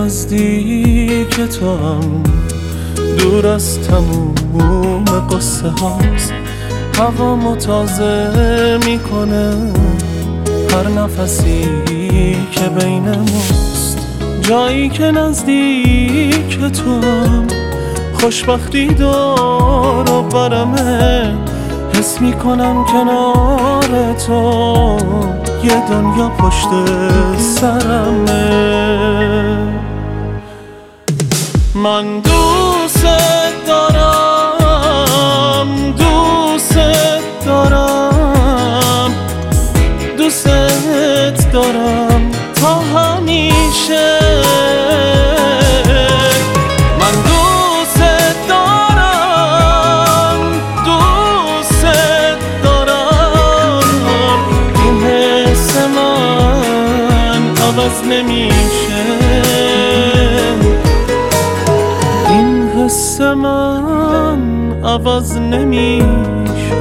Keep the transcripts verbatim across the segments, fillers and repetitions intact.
نزدیک تو هم دور از تموم قصه هاست. هوا تازه میکنه هر نفسی که بین ماست. جایی که نزدیک تو هم خوشبختی دور و برمه. حس میکنم کنار تو یه دنیا پشت سرمه. من دوست دارم دوست دارم دوست دارم تا همیشه. من دوست دارم دوست دارم این حس من عوض نمیشه. این حس من عوض نمیشه.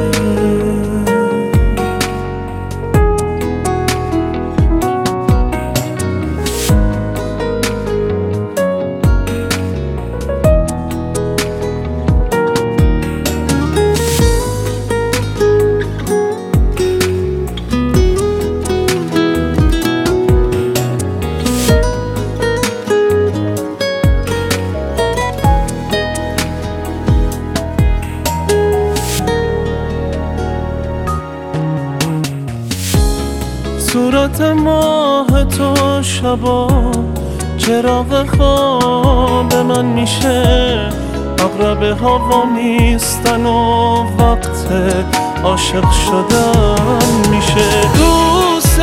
صورت ماه تو شبا چراغ خواب من میشه. اقرب هوا نیستن و وقت عاشق شدن میشه. دوست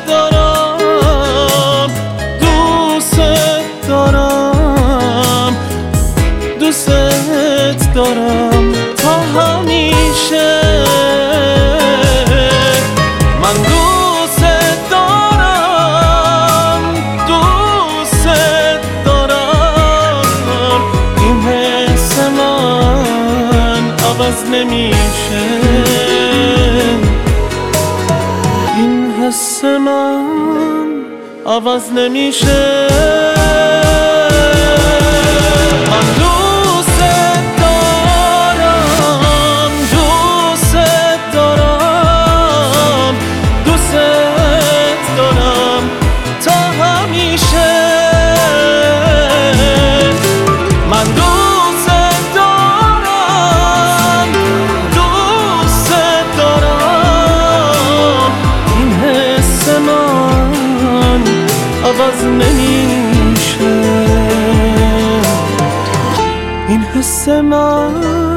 دارم دوست دارم دوست دارم تا همیشه. من دوست دارم دوست دارم این حس من عوض نمیشه. این حس من عوض نمیشه. من دوست دارم دوست دارم دوست دارم تا همیشه. من دوست دارم دوست دارم این حس من عوض نمیشه. این حس من